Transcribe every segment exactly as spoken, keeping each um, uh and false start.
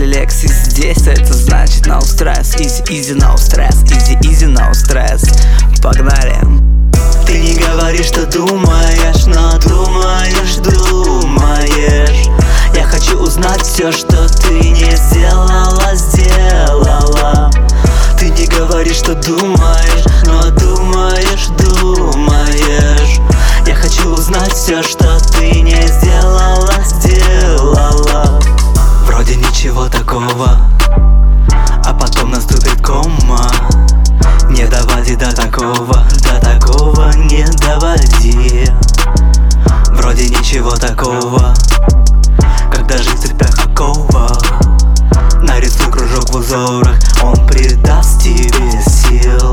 релакс и здесь, это значит no stress. Easy, easy, no stress. Easy, easy, no stress. Погнали. Ты не говоришь, что думаешь, но думаешь, думаешь. Я хочу узнать все, что ты не сделала, сделала. Ты не говоришь, что думаешь, но думаешь, думаешь. Я хочу узнать все, что ты не сделала, сделала. Вроде ничего такого, а потом наступит кома. Не доводи до такого, до такого не доводи. Вроде ничего такого, когда жизнь в цепях оковах. Нарисуй кружок в узорах, он придаст тебе сил.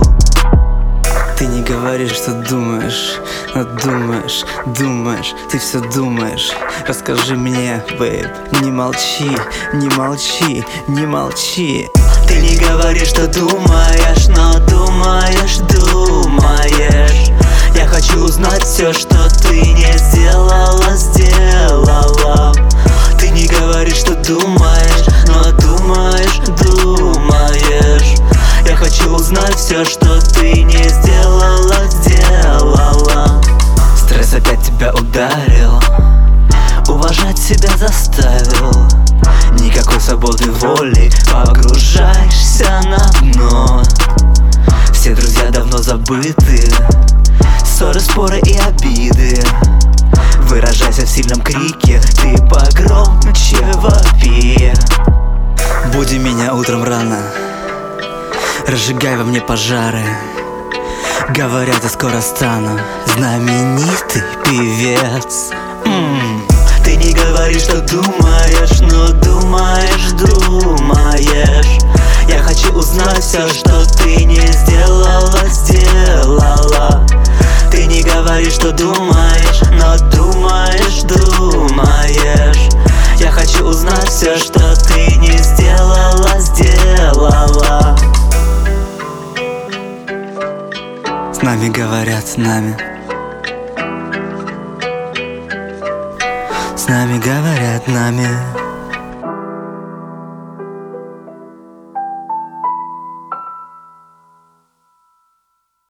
Ты не говоришь, что думаешь, но думаешь, думаешь, ты все думаешь. Расскажи мне, бэйб, не молчи, не молчи, не молчи. Ты не говоришь, что думаешь, но думаешь, думаешь. Я хочу узнать все, что ты не сделала, сделала. Ты не говоришь, что думаешь, но думаешь, думаешь. Я хочу узнать все, что ты не сделала, сделала. Стресс опять тебя ударил, Уважать себя заставил. Никакой свободы воли, погружаешься на дно. все друзья давно забыты, Ссоры, споры и обиды. выражайся в сильном крике, ты погромче вопи. Буди меня утром рано, разжигай во мне пожары. Говорят, я скоро стану знаменитый певец. М-м. Ты не говоришь, что думаешь, но думаешь, думаешь. Я хочу узнать все, что ты не сделала, сделала. Ты не говоришь, что думаешь, но думаешь, думаешь. Я хочу узнать все, что ты не сделала, сделала. С нами говорят, с нами. С нами говорят, нами.